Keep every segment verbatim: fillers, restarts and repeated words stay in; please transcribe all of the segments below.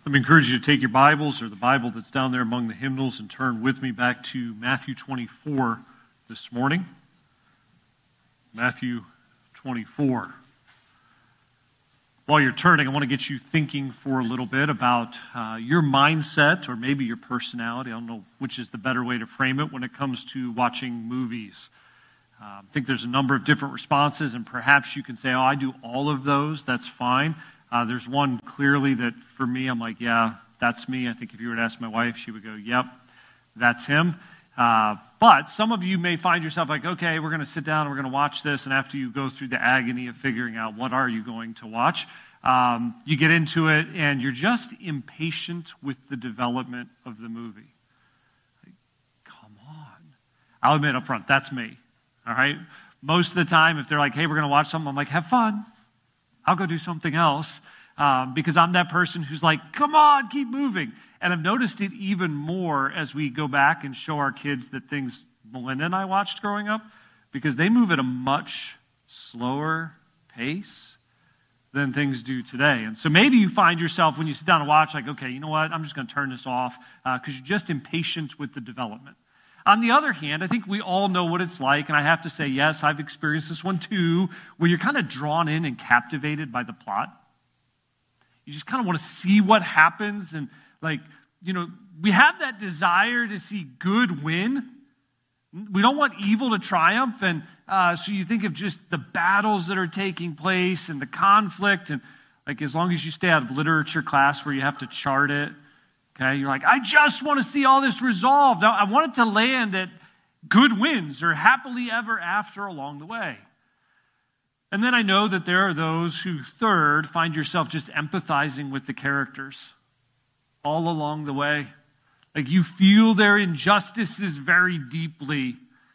Let me encourage you to take your Bibles or the Bible that's down there among the hymnals and turn with me back to Matthew twenty-four this morning. Matthew twenty-four. While you're turning, I want to get you thinking for a little bit about uh, your mindset or maybe your personality. I don't know which is the better way to frame it when it comes to watching movies. Uh, I think there's a number of different responses, and perhaps you can say, oh, I do all of those. That's fine. Uh, there's one clearly that for me, I'm like, yeah, that's me. I think if you were to ask my wife, she would go, yep, that's him. Uh, but some of you may find yourself like, okay, we're going to sit down and we're going to watch this, and after you go through the agony of figuring out what are you going to watch, um, you get into it and you're just impatient with the development of the movie. Like, come on. I'll admit up front, that's me. All right? Most of the time, if they're like, hey, we're going to watch something, I'm like, have fun. I'll go do something else um, because I'm that person who's like, come on, keep moving. And I've noticed it even more as we go back and show our kids the things Melinda and I watched growing up, because they move at a much slower pace than things do today. And so maybe you find yourself when you sit down and watch, like, okay, you know what, I'm just going to turn this off because uh, you're just impatient with the development. On the other hand, I think we all know what it's like, and I have to say, yes, I've experienced this one too, where you're kind of drawn in and captivated by the plot. You just kind of want to see what happens, and like, you know, we have that desire to see good win. We don't want evil to triumph, and uh, so you think of just the battles that are taking place and the conflict, and like as long as you stay out of literature class where you have to chart it, okay, you're like, I just want to see all this resolved. I want it to land at good wins or happily ever after along the way. And then I know that there are those who, third, find yourself just empathizing with the characters all along the way. Like you feel their injustices very deeply.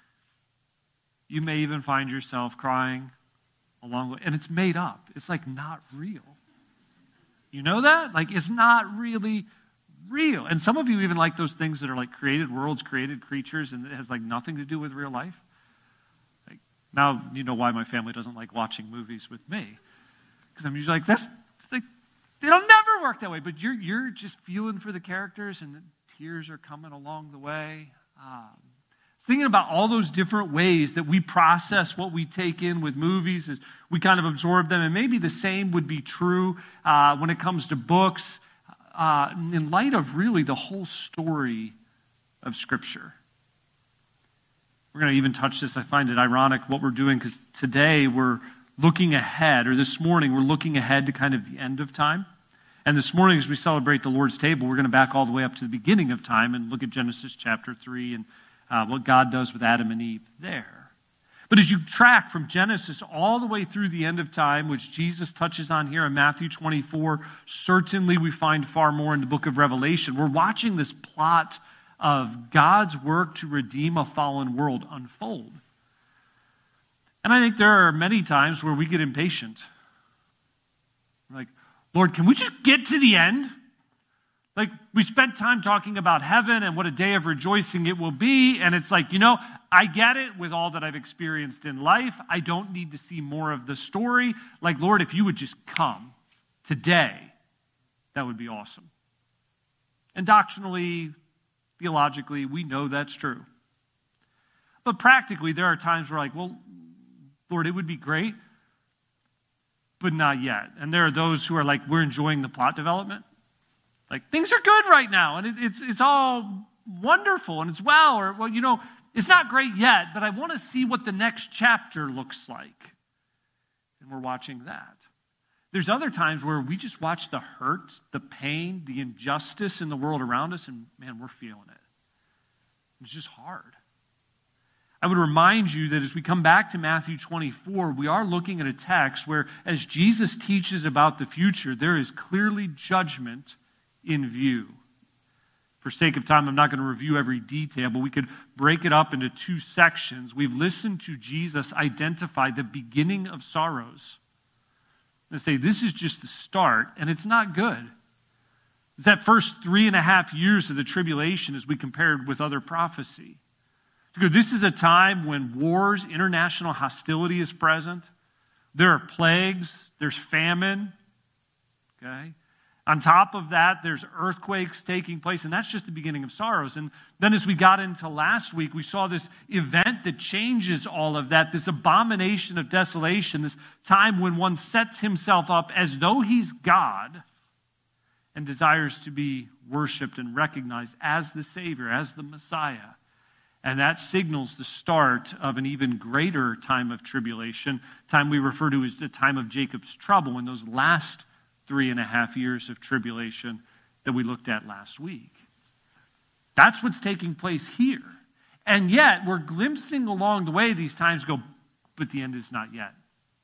You may even find yourself crying along the way. And it's made up. It's like not real. You know that? Like it's not really real. And some of you even like those things that are like created worlds, created creatures, and it has like nothing to do with real life. Like now you know why my family doesn't like watching movies with me. Because I'm usually like, that's like, it'll never work that way. But you're you're just feeling for the characters, and the tears are coming along the way. Um, thinking about all those different ways that we process what we take in with movies as we kind of absorb them. And maybe the same would be true uh, when it comes to books. Uh, in light of really the whole story of Scripture. We're going to even touch this. I find it ironic what we're doing because today we're looking ahead, or this morning we're looking ahead to kind of the end of time. And this morning as we celebrate the Lord's table, we're going to back all the way up to the beginning of time and look at Genesis chapter three and uh, what God does with Adam and Eve there. But as you track from Genesis all the way through the end of time, which Jesus touches on here in Matthew twenty-four, certainly we find far more in the book of Revelation. We're watching this plot of God's work to redeem a fallen world unfold. And I think there are many times where we get impatient. Like, Lord, can we just get to the end? Like, we spent time talking about heaven and what a day of rejoicing it will be, and it's like, you know, I get it with all that I've experienced in life. I don't need to see more of the story. Like, Lord, if you would just come today, that would be awesome. And doctrinally, theologically, we know that's true. But practically, there are times where like, well, Lord, it would be great, but not yet. And there are those who are like, we're enjoying the plot development. Like, things are good right now, and it, it's it's all wonderful, and it's well, or, well, you know, it's not great yet, but I want to see what the next chapter looks like. And we're watching that. There's other times where we just watch the hurt, the pain, the injustice in the world around us, and man, we're feeling it. It's just hard. I would remind you that as we come back to Matthew twenty-four, we are looking at a text where, as Jesus teaches about the future, there is clearly judgment in view. For sake of time, I'm not going to review every detail, but we could break it up into two sections. We've listened to Jesus identify the beginning of sorrows and say, this is just the start, and it's not good. It's that first three and a half years of the tribulation as we compared with other prophecy. This is a time when wars, international hostility is present. There are plagues. There's famine. Okay? On top of that, there's earthquakes taking place, and that's just the beginning of sorrows. And then as we got into last week, we saw this event that changes all of that, this abomination of desolation, this time when one sets himself up as though he's God and desires to be worshiped and recognized as the Savior, as the Messiah. And that signals the start of an even greater time of tribulation, time we refer to as the time of Jacob's trouble, in those last three and a half years of tribulation that we looked at last week. That's what's taking place here. And yet, we're glimpsing along the way these times go, but the end is not yet.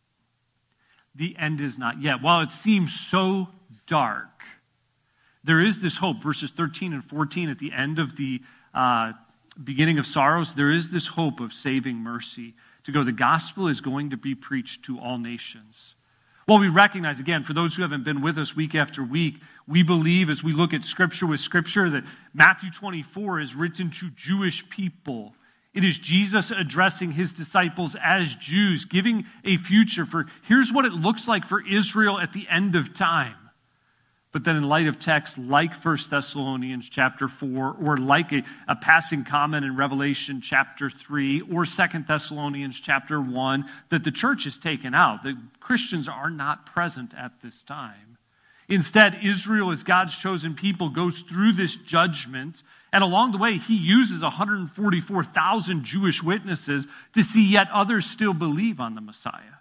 The end is not yet. While it seems so dark, there is this hope. Verses thirteen and fourteen at the end of the uh, beginning of sorrows, there is this hope of saving mercy. To go, the gospel is going to be preached to all nations. Well, we recognize, again, for those who haven't been with us week after week, we believe as we look at Scripture with Scripture that Matthew twenty-four is written to Jewish people. It is Jesus addressing his disciples as Jews, giving a future for, here's what it looks like for Israel at the end of time. But then in light of texts like First Thessalonians chapter four, or like a, a passing comment in Revelation chapter three, or Second Thessalonians chapter one, that the church is taken out. The Christians are not present at this time. Instead, Israel, as God's chosen people, goes through this judgment, and along the way, he uses one hundred forty-four thousand Jewish witnesses to see yet others still believe on the Messiah.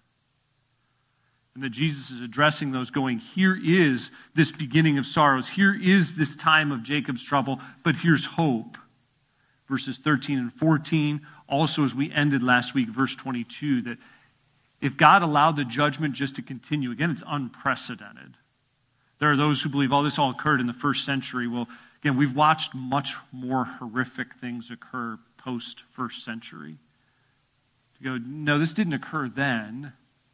And that Jesus is addressing those, going, here is this beginning of sorrows. Here is this time of Jacob's trouble, but here's hope. Verses thirteen and fourteen, also as we ended last week, verse twenty-two, that if God allowed the judgment just to continue, again, it's unprecedented. There are those who believe, oh, this all occurred in the first century. Well, again, we've watched much more horrific things occur post-first century. To go, no, this didn't occur then.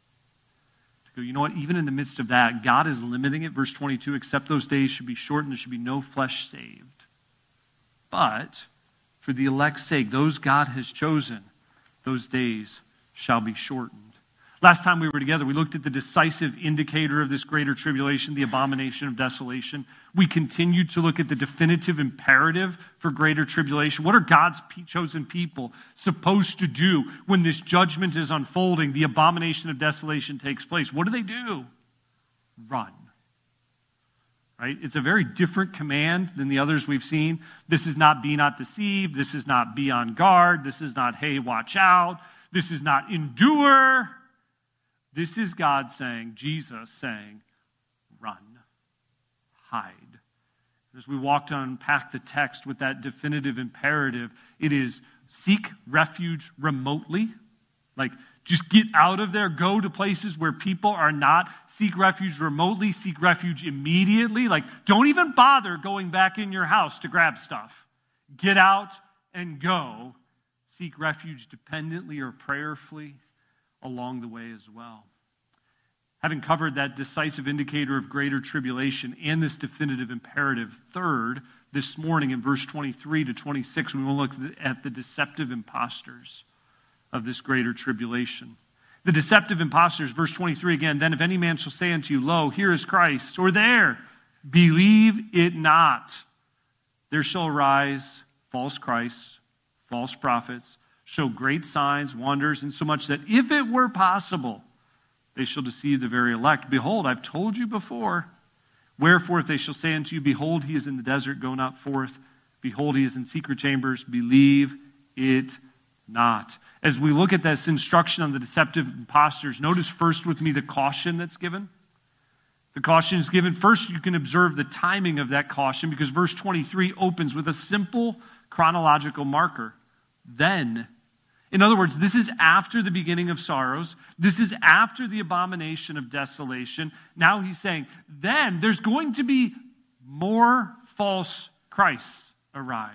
You know what? Even in the midst of that, God is limiting it. Verse twenty-two, except those days should be shortened, there should be no flesh saved. But for the elect's sake, those God has chosen, those days shall be shortened. Last time we were together, we looked at the decisive indicator of this greater tribulation, the abomination of desolation. We continued to look at the definitive imperative for greater tribulation. What are God's chosen people supposed to do when this judgment is unfolding, the abomination of desolation takes place? What do they do? Run. Right? It's a very different command than the others we've seen. This is not be not deceived. This is not be on guard. This is not, hey, watch out. This is not endure. This is God saying, Jesus saying, run, hide. As we walk to unpack the text with that definitive imperative, it is seek refuge remotely. Like, just get out of there, go to places where people are not. Seek refuge remotely, seek refuge immediately. Like, don't even bother going back in your house to grab stuff. Get out and go. Seek refuge dependently or prayerfully along the way as well. Having covered that decisive indicator of greater tribulation and this definitive imperative, third, this morning in verse twenty-three to twenty-six, we will look at the deceptive impostors of this greater tribulation. The deceptive impostors, verse twenty-three again, then if any man shall say unto you, lo, here is Christ, or there, believe it not. There shall arise false Christs, false prophets, show great signs, wonders, insomuch that if it were possible, they shall deceive the very elect. Behold, I've told you before. Wherefore, if they shall say unto you, behold, he is in the desert, go not forth. Behold, he is in secret chambers, believe it not. As we look at this instruction on the deceptive impostors, notice first with me the caution that's given. The caution is given. First, you can observe the timing of that caution because verse twenty-three opens with a simple chronological marker. Then. In other words, this is after the beginning of sorrows. This is after the abomination of desolation. Now he's saying, then there's going to be more false Christs arise.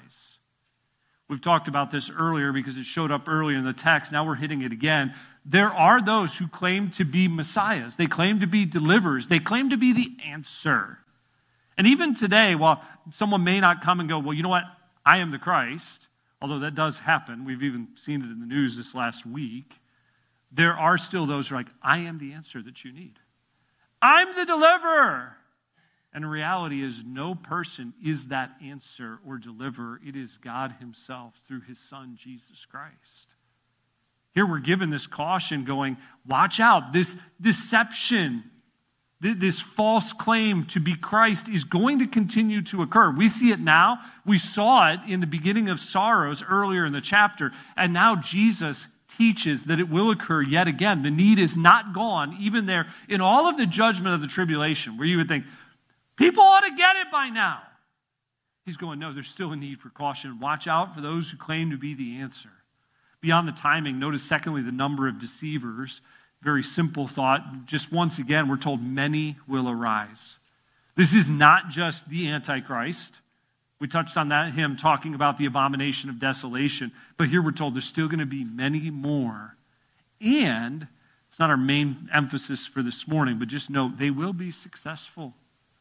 We've talked about this earlier because it showed up earlier in the text. Now we're hitting it again. There are those who claim to be messiahs. They claim to be deliverers. They claim to be the answer. And even today, while someone may not come and go, well, you know what? I am the Christ. Although that does happen, we've even seen it in the news this last week, there are still those who are like, I am the answer that you need. I'm the deliverer. And the reality is no person is that answer or deliverer. It is God himself through his Son, Jesus Christ. Here we're given this caution going, watch out, this deception, this false claim to be Christ is going to continue to occur. We see it now. We saw it in the beginning of sorrows earlier in the chapter. And now Jesus teaches that it will occur yet again. The need is not gone, even there in all of the judgment of the tribulation, where you would think, people ought to get it by now. He's going, no, there's still a need for caution. Watch out for those who claim to be the answer. Beyond the timing, notice secondly the number of deceivers. Very simple thought. Just once again, we're told many will arise. This is not just the Antichrist. We touched on that, him talking about the abomination of desolation. But here we're told there's still going to be many more. And it's not our main emphasis for this morning, but just note they will be successful.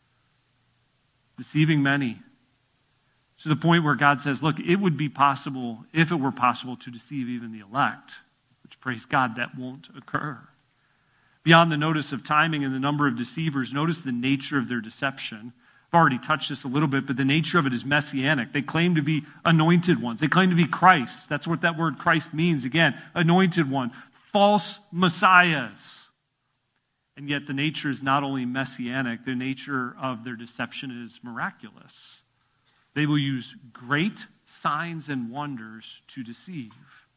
Deceiving many. To the point where God says, look, it would be possible, if it were possible, to deceive even the elect, which, praise God, that won't occur. Beyond the notice of timing and the number of deceivers, notice the nature of their deception. I've already touched this a little bit, but the nature of it is messianic. They claim to be anointed ones. They claim to be Christ. That's what that word Christ means. Again, anointed one. False messiahs. And yet the nature is not only messianic, the nature of their deception is miraculous. They will use great signs and wonders to deceive.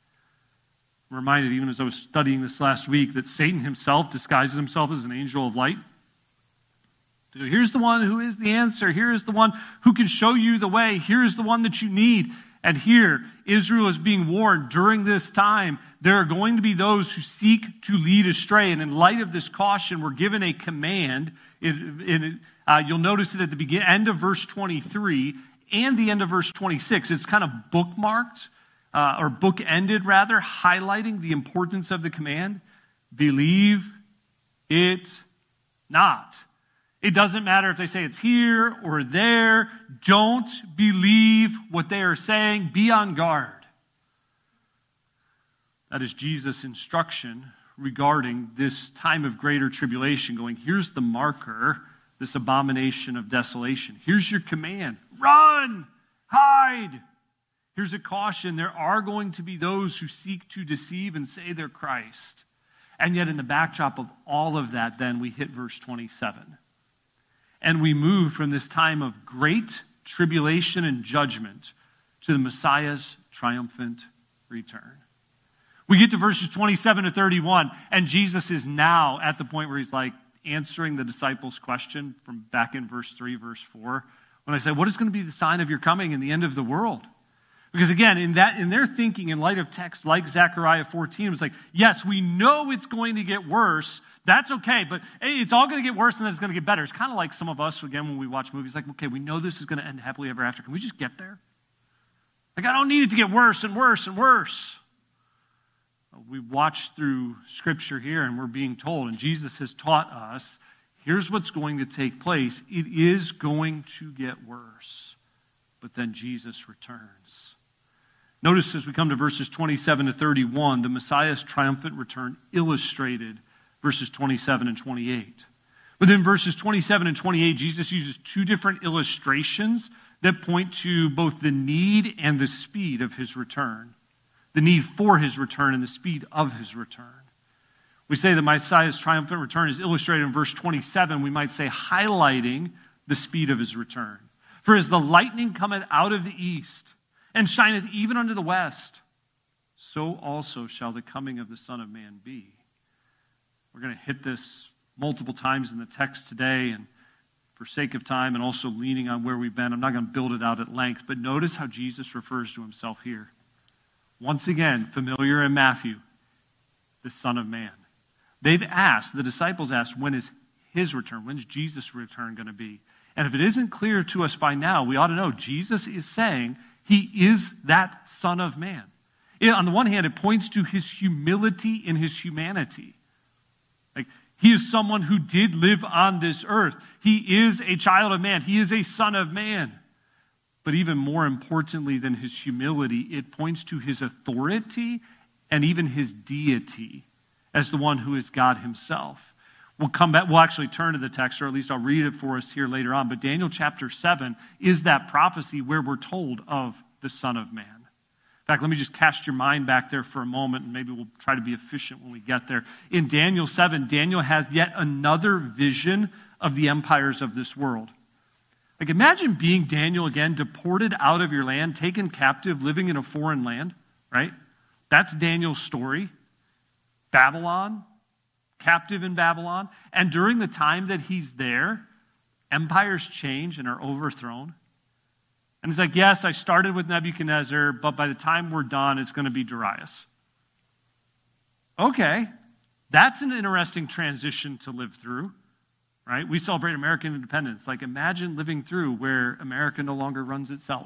I'm reminded, even as I was studying this last week, that Satan himself disguises himself as an angel of light. So here's the one who is the answer. Here is the one who can show you the way. Here is the one that you need. And here, Israel is being warned during this time, there are going to be those who seek to lead astray. And in light of this caution, we're given a command. It, it, uh, you'll notice it at the begin, end of verse twenty-three and the end of verse twenty-six. It's kind of bookmarked, uh, or bookended rather, highlighting the importance of the command. Believe it not. It doesn't matter if they say it's here or there. Don't believe what they are saying. Be on guard. That is Jesus' instruction regarding this time of greater tribulation, going, here's the marker, this abomination of desolation. Here's your command. Run! Hide! Here's a caution. There are going to be those who seek to deceive and say they're Christ. And yet in the backdrop of all of that, then we hit verse twenty-seven. And we move from this time of great tribulation and judgment to the Messiah's triumphant return. We get to verses twenty-seven to thirty-one, and Jesus is now at the point where he's like answering the disciples' question from back in verse three, verse four, when I say, what is going to be the sign of your coming and the end of the world? Because again, in that, in their thinking, in light of texts like Zechariah fourteen, it was like, yes, we know it's going to get worse. That's okay, but hey, it's all going to get worse and then it's going to get better. It's kind of like some of us, again, when we watch movies, like, okay, we know this is going to end happily ever after. Can we just get there? Like, I don't need it to get worse and worse and worse. We watch through Scripture here and we're being told, and Jesus has taught us, here's what's going to take place. It is going to get worse, but then Jesus returns. Notice as we come to verses twenty-seven to thirty-one, the Messiah's triumphant return illustrated verses twenty-seven and twenty-eight. But in verses twenty-seven and twenty-eight, Jesus uses two different illustrations that point to both the need and the speed of his return. The need for his return and the speed of his return. We say the Messiah's triumphant return is illustrated in verse twenty-seven, we might say highlighting the speed of his return. For as the lightning cometh out of the east, and shineth even unto the west, so also shall the coming of the Son of Man be. We're going to hit this multiple times in the text today, and for sake of time and also leaning on where we've been, I'm not going to build it out at length, but notice how Jesus refers to himself here. Once again, familiar in Matthew, the Son of Man. They've asked, the disciples asked, when is his return? When's Jesus' return going to be? And if it isn't clear to us by now, we ought to know Jesus is saying he is that Son of Man. It, on the one hand, it points to his humility in his humanity. Like, he is someone who did live on this earth. He is a child of man. He is a son of man. But even more importantly than his humility, it points to his authority and even his deity as the one who is God himself. We'll come back, we'll actually turn to the text, or at least I'll read it for us here later on. But Daniel chapter seven is that prophecy where we're told of the Son of Man. In fact, let me just cast your mind back there for a moment, and maybe we'll try to be efficient when we get there. In Daniel seven, Daniel has yet another vision of the empires of this world. Like, imagine being Daniel again, deported out of your land, taken captive, living in a foreign land, right? That's Daniel's story. Babylon, captive in Babylon. And during the time that he's there, empires change and are overthrown. And he's like, yes, I started with Nebuchadnezzar, but by the time we're done, it's going to be Darius. Okay, that's an interesting transition to live through, right? We celebrate American independence. Like, imagine living through where America no longer runs itself.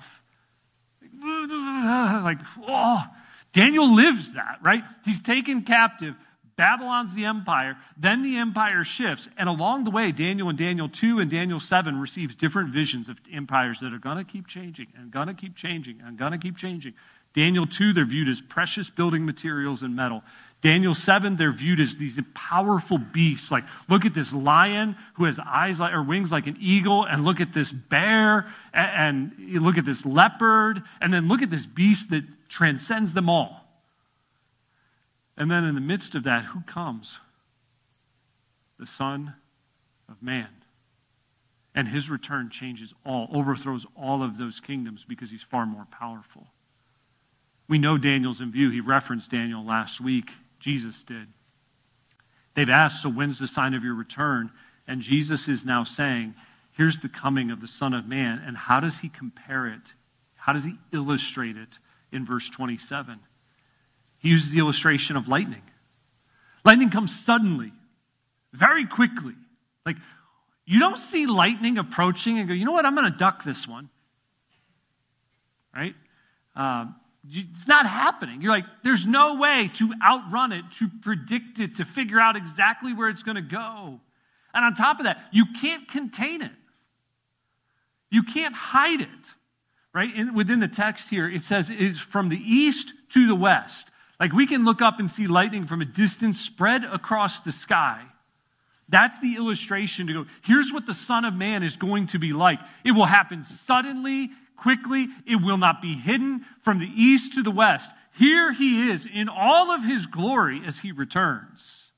Like, oh, Daniel lives that, right? He's taken captive. Babylon's the empire. Then the empire shifts. And along the way, Daniel in Daniel two and Daniel seven receives different visions of empires that are going to keep changing and going to keep changing and going to keep changing. Daniel two, they're viewed as precious building materials and metal. Daniel seven, they're viewed as these powerful beasts. Like, look at this lion who has eyes like, or wings like an eagle, and look at this bear, and, and you look at this leopard, and then look at this beast that transcends them all. And then in the midst of that, who comes? The Son of Man. And his return changes all, overthrows all of those kingdoms because he's far more powerful. We know Daniel's in view. He referenced Daniel last week. Jesus did. They've asked, so when's the sign of your return? And Jesus is now saying, here's the coming of the Son of Man. And how does he compare it? How does he illustrate it in verse twenty-seven? He uses the illustration of lightning. Lightning comes suddenly, very quickly. Like, you don't see lightning approaching and go, you know what, I'm going to duck this one. Right? Um, it's not happening. You're like, there's no way to outrun it, to predict it, to figure out exactly where it's going to go. And on top of that, you can't contain it. You can't hide it. Right? In, within the text here, it says it's from the east to the west. Like, we can look up and see lightning from a distance spread across the sky. That's the illustration to go, here's what the Son of Man is going to be like. It will happen suddenly, quickly. It will not be hidden from the east to the west. Here he is in all of his glory as he returns.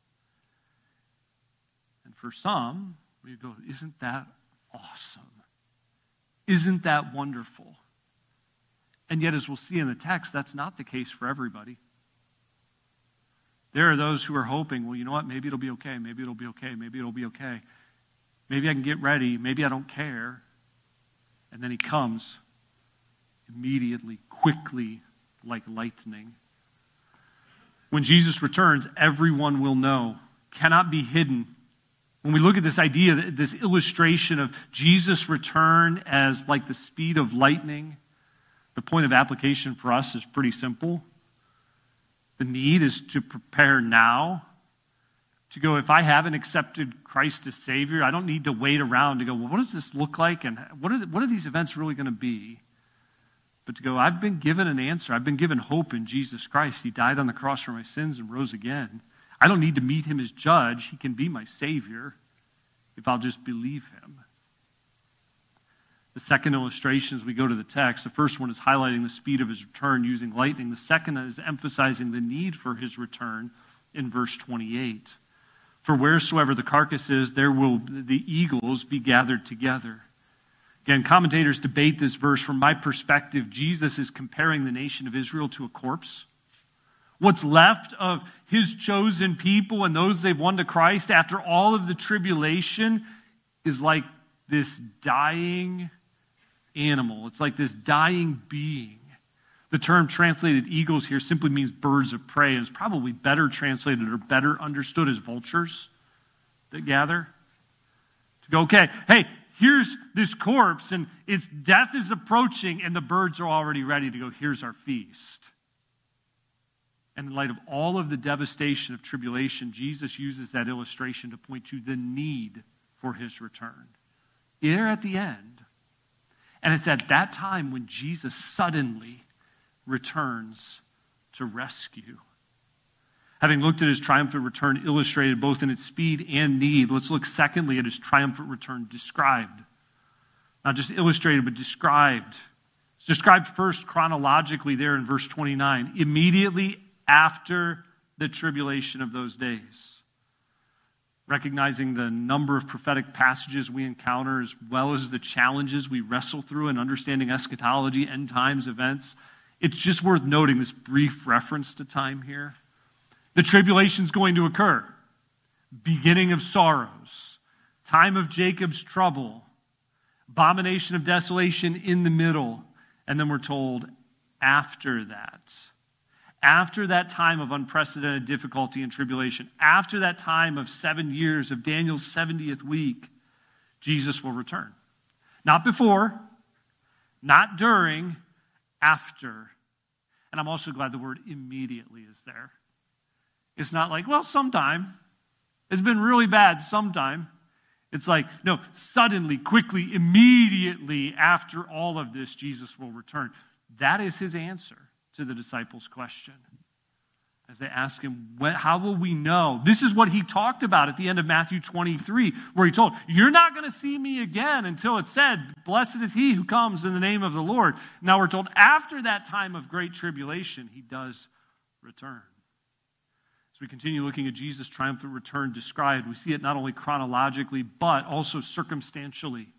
And for some, we go, isn't that awesome? Isn't that wonderful? And yet, as we'll see in the text, that's not the case for everybody. There are those who are hoping, well, you know what, maybe it'll be okay, maybe it'll be okay, maybe it'll be okay. Maybe I can get ready, maybe I don't care. And then he comes immediately, quickly, like lightning. When Jesus returns, everyone will know, cannot be hidden. When we look at this idea, this illustration of Jesus' return as like the speed of lightning, the point of application for us is pretty simple. The need is to prepare now, to go, if I haven't accepted Christ as Savior, I don't need to wait around to go, well, what does this look like, and what are, the, what are these events really going to be? But to go, I've been given an answer. I've been given hope in Jesus Christ. He died on the cross for my sins and rose again. I don't need to meet him as judge. He can be my Savior if I'll just believe him. The second illustration as we go to the text, the first one is highlighting the speed of his return using lightning. The second is emphasizing the need for his return in verse twenty-eight. For wheresoever the carcass is, there will the eagles be gathered together. Again, commentators debate this verse. From my perspective, Jesus is comparing the nation of Israel to a corpse. What's left of his chosen people and those they've won to Christ after all of the tribulation is like this dying animal. It's like this dying being. The term translated eagles here simply means birds of prey, and it's probably better translated or better understood as vultures that gather. To go, okay, hey, here's this corpse, and its death is approaching, and the birds are already ready to go, here's our feast. And in light of all of the devastation of tribulation, Jesus uses that illustration to point to the need for his return. There at the end. And it's at that time when Jesus suddenly returns to rescue. Having looked at his triumphant return illustrated both in its speed and need, let's look secondly at his triumphant return described. Not just illustrated, but described. It's described first chronologically there in verse twenty-nine, immediately after the tribulation of those days. Recognizing the number of prophetic passages we encounter, as well as the challenges we wrestle through in understanding eschatology, end times, events, it's just worth noting this brief reference to time here. The tribulation is going to occur. Beginning of sorrows, time of Jacob's trouble, abomination of desolation in the middle, and then we're told after that. After that time of unprecedented difficulty and tribulation, after that time of seven years of Daniel's seventieth week, Jesus will return. Not before, not during, after. And I'm also glad the word immediately is there. It's not like, well, sometime. It's been really bad sometime. It's like, no, suddenly, quickly, immediately after all of this, Jesus will return. That is his answer to the disciples' question. As they ask him, how will we know? This is what he talked about at the end of Matthew twenty-three, where he told, you're not going to see me again until it's said, blessed is he who comes in the name of the Lord. Now we're told after that time of great tribulation, he does return. As we continue looking at Jesus' triumphant return described, we see it not only chronologically, but also circumstantially.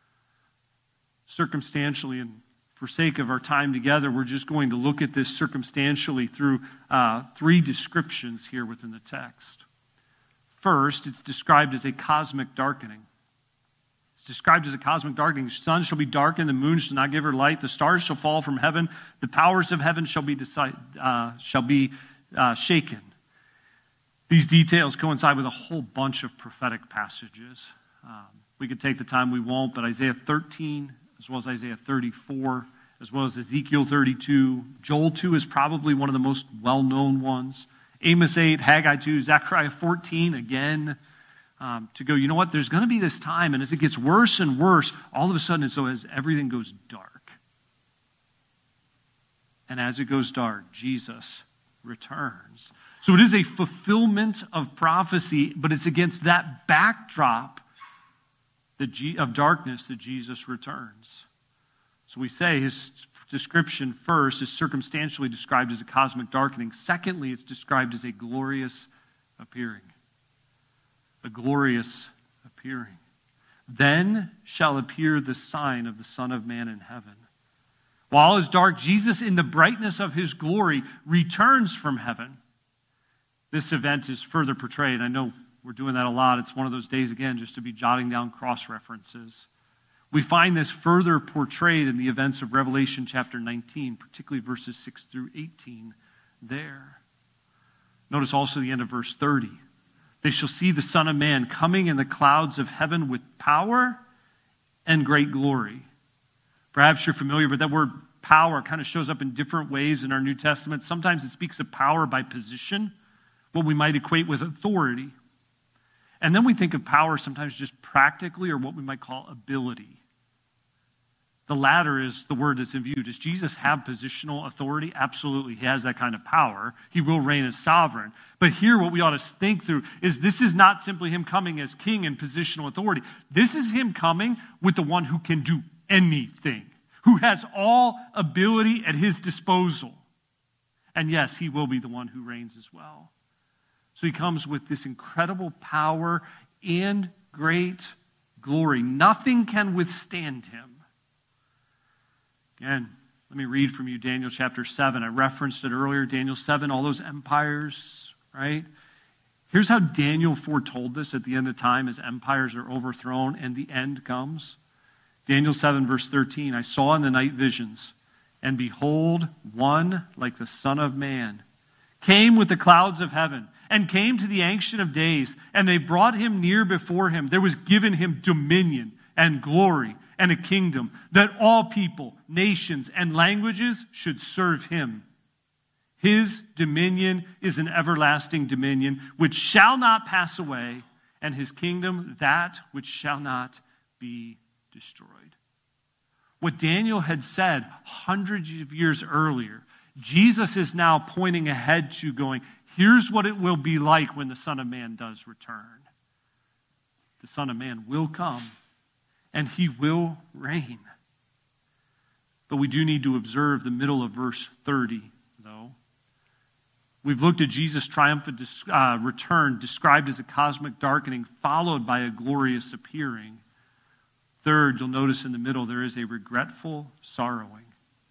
Circumstantially, and for sake of our time together, we're just going to look at this circumstantially through uh, three descriptions here within the text. First, it's described as a cosmic darkening. It's described as a cosmic darkening. The sun shall be darkened, the moon shall not give her light, the stars shall fall from heaven, the powers of heaven shall be, decide, uh, shall be uh, shaken. These details coincide with a whole bunch of prophetic passages. Um, we could take the time, we won't, but Isaiah thirteen, as well as Isaiah thirty-four, as well as Ezekiel thirty-two. Joel two is probably one of the most well-known ones. Amos eight, Haggai two, Zechariah fourteen, again, um, to go, you know what, there's going to be this time, and as it gets worse and worse, all of a sudden, so as everything goes dark. And as it goes dark, Jesus returns. So it is a fulfillment of prophecy, but it's against that backdrop of darkness that Jesus returns. So we say his description first is circumstantially described as a cosmic darkening. Secondly, it's described as a glorious appearing. A glorious appearing. Then shall appear the sign of the Son of Man in heaven. While all is dark, Jesus, in the brightness of his glory, returns from heaven. This event is further portrayed. I know we're doing that a lot. It's one of those days, again, just to be jotting down cross-references. We find this further portrayed in the events of Revelation chapter nineteen, particularly verses six through eighteen there. Notice also the end of verse thirty. They shall see the Son of Man coming in the clouds of heaven with power and great glory. Perhaps you're familiar, but that word power kind of shows up in different ways in our New Testament. Sometimes it speaks of power by position, what we might equate with authority. And then we think of power sometimes just practically, or what we might call ability. The latter is the word that's in view. Does Jesus have positional authority? Absolutely. He has that kind of power. He will reign as sovereign. But here what we ought to think through is this is not simply him coming as king in positional authority. This is him coming with the one who can do anything, who has all ability at his disposal. And yes, he will be the one who reigns as well. So he comes with this incredible power and great glory. Nothing can withstand him. Again, let me read from you Daniel chapter seven. I referenced it earlier, Daniel seven, all those empires, right? Here's how Daniel foretold this at the end of time as empires are overthrown and the end comes. Daniel seven, verse thirteen, I saw in the night visions, and behold, one like the Son of Man came with the clouds of heaven, and came to the Ancient of Days, and they brought him near before him. There was given him dominion and glory and a kingdom, that all people, nations, and languages should serve him. His dominion is an everlasting dominion, which shall not pass away, and his kingdom that which shall not be destroyed. What Daniel had said hundreds of years earlier, Jesus is now pointing ahead to going, Here's what it will be like when the Son of Man does return. The Son of Man will come, and he will reign. But we do need to observe the middle of verse thirty, though. We've looked at Jesus' triumphant uh, return, described as a cosmic darkening, followed by a glorious appearing. Third, you'll notice in the middle, there is a regretful sorrowing.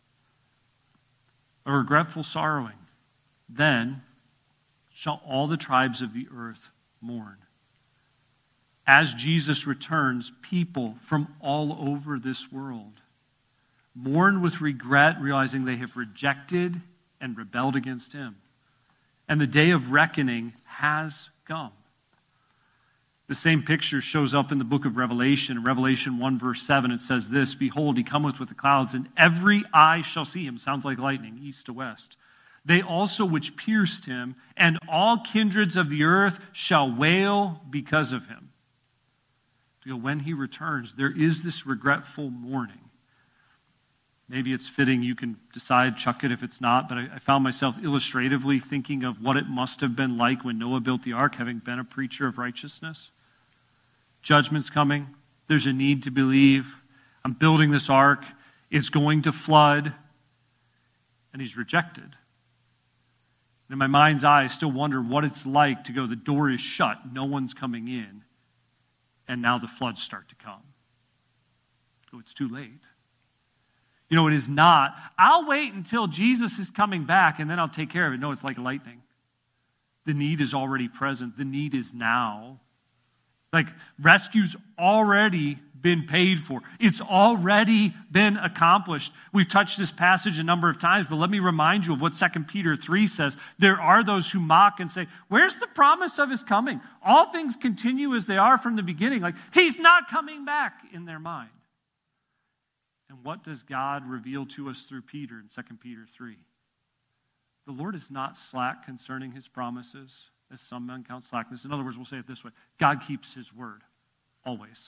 A regretful sorrowing. Then shall all the tribes of the earth mourn. As Jesus returns, people from all over this world mourn with regret, realizing they have rejected and rebelled against him. And the day of reckoning has come. The same picture shows up in the book of Revelation. In Revelation one, verse seven, it says this, "Behold, he cometh with the clouds, and every eye shall see him." Sounds like lightning, east to west. "They also which pierced him, and all kindreds of the earth shall wail because of him." When he returns, there is this regretful mourning. Maybe it's fitting, you can decide, chuck it if it's not, but I, I found myself illustratively thinking of what it must have been like when Noah built the ark, having been a preacher of righteousness. Judgment's coming. There's a need to believe. I'm building this ark. It's going to flood. And he's rejected. And in my mind's eye, I still wonder what it's like to go, the door is shut, no one's coming in, and now the floods start to come. So it's too late. You know, it is not, I'll wait until Jesus is coming back and then I'll take care of it. No, it's like lightning. The need is already present. The need is now. Like, rescue's already been paid for. It's already been accomplished. We've touched this passage a number of times, but let me remind you of what Second Peter three says. There are those who mock and say, where's the promise of his coming? All things continue as they are from the beginning. Like, he's not coming back in their mind. And what does God reveal to us through Peter in Second Peter three? The Lord is not slack concerning his promises, as some men count slackness. In other words, we'll say it this way. God keeps his word, always.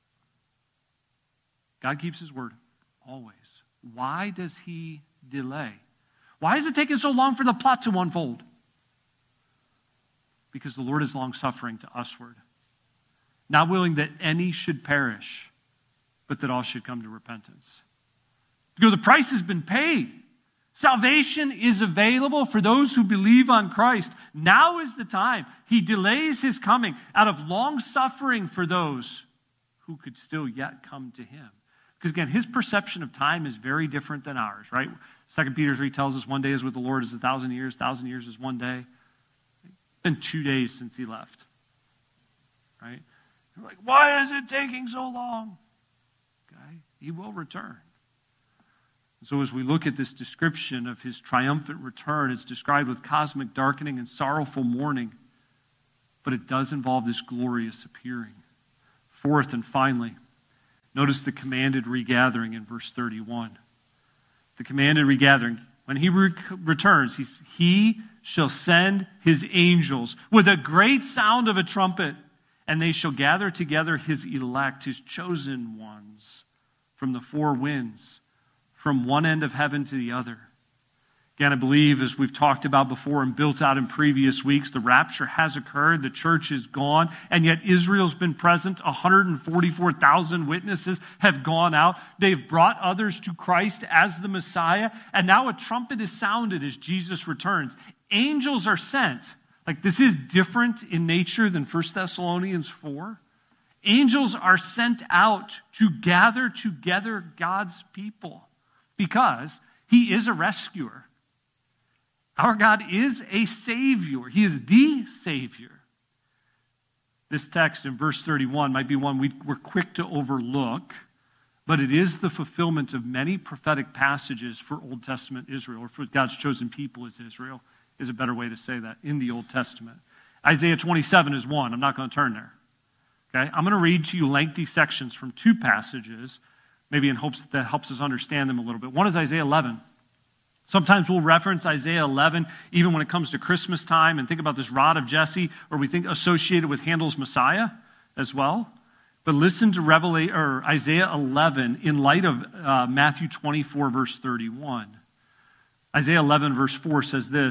God keeps his word, always. Why does he delay? Why is it taking so long for the plot to unfold? Because the Lord is long-suffering to usward, not willing that any should perish, but that all should come to repentance. Because the price has been paid. Salvation is available for those who believe on Christ. Now is the time. He delays his coming out of long suffering for those who could still yet come to him. Because again, his perception of time is very different than ours, right? Second Peter three tells us one day is with the Lord is a thousand years, thousand years is one day. It's been two days since he left, right? You're like, why is it taking so long? Okay, he will return. So as we look at this description of his triumphant return, it's described with cosmic darkening and sorrowful mourning, but it does involve this glorious appearing. Fourth and finally, notice the commanded regathering in verse thirty-one. The commanded regathering. When he re- returns, he's, he shall send his angels with a great sound of a trumpet, and they shall gather together his elect, his chosen ones, from the four winds, from one end of heaven to the other. Again, I believe, as we've talked about before and built out in previous weeks, the rapture has occurred, the church is gone, and yet Israel's been present. one hundred forty-four thousand witnesses have gone out. They've brought others to Christ as the Messiah, and now a trumpet is sounded as Jesus returns. Angels are sent. Like, this is different in nature than First Thessalonians four. Angels are sent out to gather together God's people because he is a rescuer. Our God is a Savior. He is the Savior. This text in verse thirty-one might be one we, we're quick to overlook, but it is the fulfillment of many prophetic passages for Old Testament Israel, or for God's chosen people as Israel, is a better way to say that, in the Old Testament. Isaiah twenty-seven is one. I'm not going to turn there. Okay? I'm going to read to you lengthy sections from two passages, maybe in hopes that, that helps us understand them a little bit. One is Isaiah eleven. Sometimes we'll reference Isaiah eleven even when it comes to Christmas time and think about this rod of Jesse, or we think associated with Handel's Messiah as well. But listen to Revelation, or Isaiah eleven in light of uh, Matthew twenty-four, verse thirty-one. Isaiah eleven, verse four says this,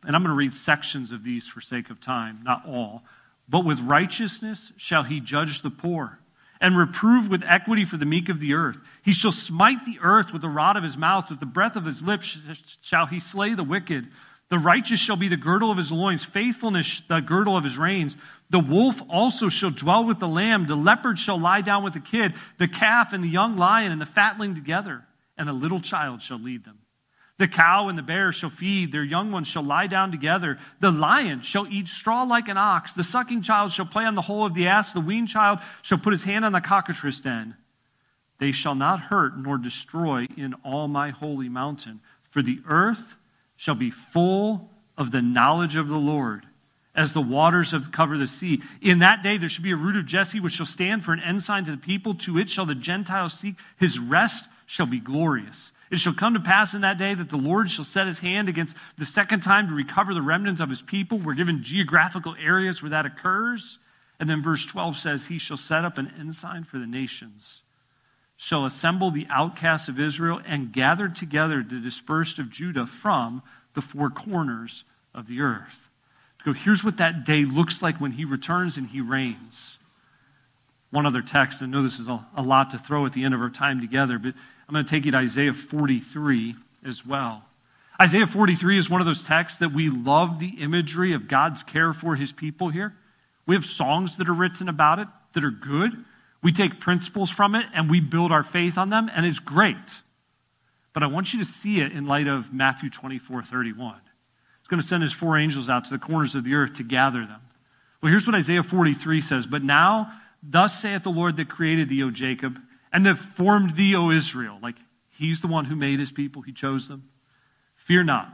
and I'm going to read sections of these for sake of time, not all. But with righteousness shall he judge the poor, and reprove with equity for the meek of the earth. He shall smite the earth with the rod of his mouth, with the breath of his lips shall he slay the wicked. The righteous shall be the girdle of his loins, faithfulness the girdle of his reins. The wolf also shall dwell with the lamb, the leopard shall lie down with the kid, the calf and the young lion and the fatling together, and a little child shall lead them. The cow and the bear shall feed, their young ones shall lie down together. The lion shall eat straw like an ox. The sucking child shall play on the hole of the ass. The weaned child shall put his hand on the cockatrice den. They shall not hurt nor destroy in all my holy mountain. For the earth shall be full of the knowledge of the Lord, as the waters have covered the sea. In that day there shall be a root of Jesse, which shall stand for an ensign to the people. To it shall the Gentiles seek. His rest shall be glorious. It shall come to pass in that day that the Lord shall set his hand against the second time to recover the remnant of his people. We're given geographical areas where that occurs. And then verse twelve says, he shall set up an ensign for the nations, shall assemble the outcasts of Israel, and gather together the dispersed of Judah from the four corners of the earth. So here's what that day looks like when he returns and he reigns. One other text, I know this is a, a lot to throw at the end of our time together, but I'm going to take you to Isaiah forty-three as well. Isaiah forty-three is one of those texts that we love the imagery of God's care for his people here. We have songs that are written about it that are good. We take principles from it and we build our faith on them, and it's great. But I want you to see it in light of Matthew twenty-four thirty-one. He's going to send his four angels out to the corners of the earth to gather them. Well, here's what Isaiah forty-three says. But now, thus saith the Lord that created thee, O Jacob, and that formed thee, O Israel. Like, he's the one who made his people. He chose them. Fear not,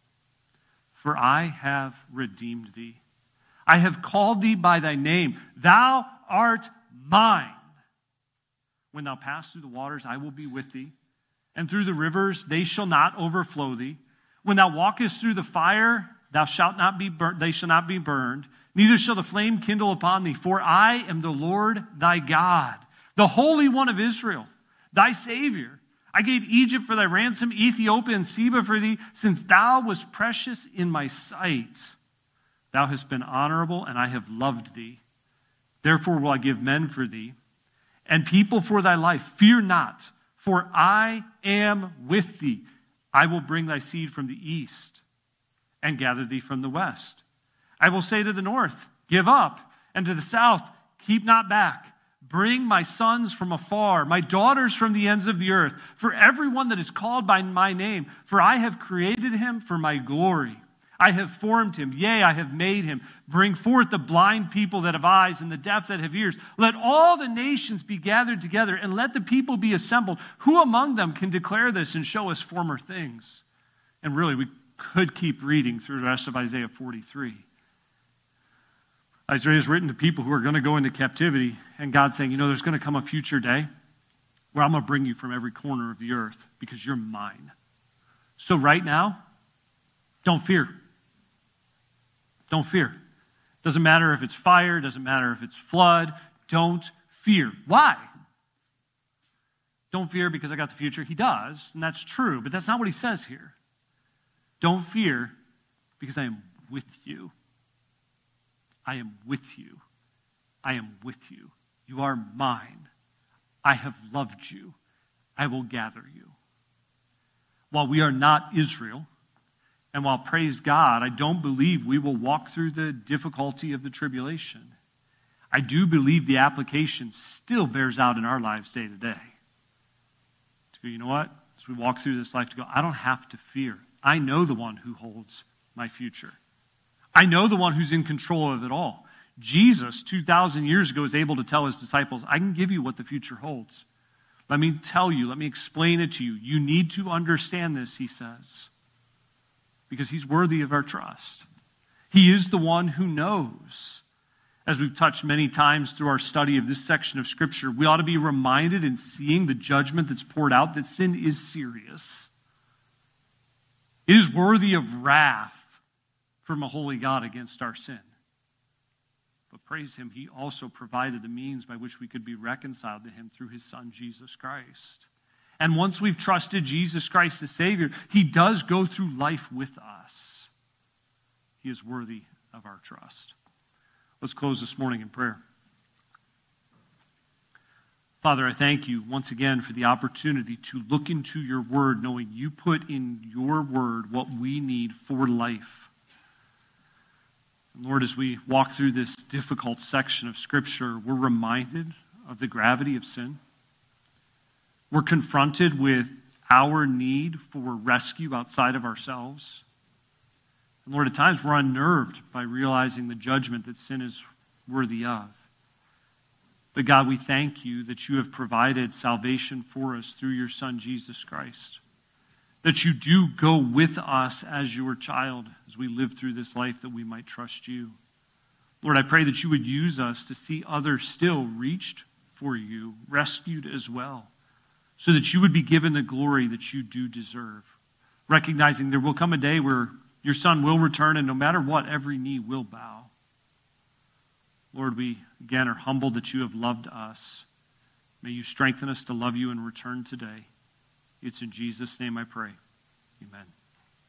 for I have redeemed thee. I have called thee by thy name. Thou art mine. When thou pass through the waters, I will be with thee. And through the rivers, they shall not overflow thee. When thou walkest through the fire, thou shalt not be burnt, they shall not be burned. Neither shall the flame kindle upon thee. For I am the Lord thy God, the Holy One of Israel, thy Savior. I gave Egypt for thy ransom, Ethiopia and Seba for thee, since thou wast precious in my sight. Thou hast been honorable, and I have loved thee. Therefore will I give men for thee, and people for thy life. Fear not, for I am with thee. I will bring thy seed from the east, and gather thee from the west. I will say to the north, give up, and to the south, keep not back. Bring my sons from afar, my daughters from the ends of the earth, for everyone that is called by my name. For I have created him for my glory. I have formed him, yea, I have made him. Bring forth the blind people that have eyes and the deaf that have ears. Let all the nations be gathered together, and let the people be assembled. Who among them can declare this and show us former things? And really, we could keep reading through the rest of Isaiah forty-three. Isaiah is written to people who are going to go into captivity, and God's saying, you know, there's going to come a future day where I'm going to bring you from every corner of the earth because you're mine. So right now, don't fear. Don't fear. Doesn't matter if it's fire, doesn't matter if it's flood. Don't fear. Why? Don't fear because I got the future. He does, and that's true, but that's not what he says here. Don't fear because I am with you. I am with you. I am with you. You are mine. I have loved you. I will gather you. While we are not Israel, and while, praise God, I don't believe we will walk through the difficulty of the tribulation, I do believe the application still bears out in our lives day to day. So you know what? As we walk through this life to go, I don't have to fear. I know the one who holds my future. I know the one who's in control of it all. Jesus, two thousand years ago, was able to tell his disciples, I can give you what the future holds. Let me tell you, let me explain it to you. You need to understand this, he says, because he's worthy of our trust. He is the one who knows. As we've touched many times through our study of this section of Scripture, we ought to be reminded in seeing the judgment that's poured out that sin is serious. It is worthy of wrath from a holy God against our sin. But praise him, he also provided the means by which we could be reconciled to him through his Son, Jesus Christ. And once we've trusted Jesus Christ the Savior, he does go through life with us. He is worthy of our trust. Let's close this morning in prayer. Father, I thank you once again for the opportunity to look into your word, knowing you put in your word what we need for life. And Lord, as we walk through this difficult section of Scripture, we're reminded of the gravity of sin. We're confronted with our need for rescue outside of ourselves. And Lord, at times we're unnerved by realizing the judgment that sin is worthy of. But God, we thank you that you have provided salvation for us through your Son, Jesus Christ. That you do go with us as your child as we live through this life, that we might trust you. Lord, I pray that you would use us to see others still reached for you, rescued as well, so that you would be given the glory that you do deserve. Recognizing there will come a day where your Son will return, and no matter what, every knee will bow. Lord, we again are humbled that you have loved us. May you strengthen us to love you in return today. It's in Jesus' name I pray. Amen.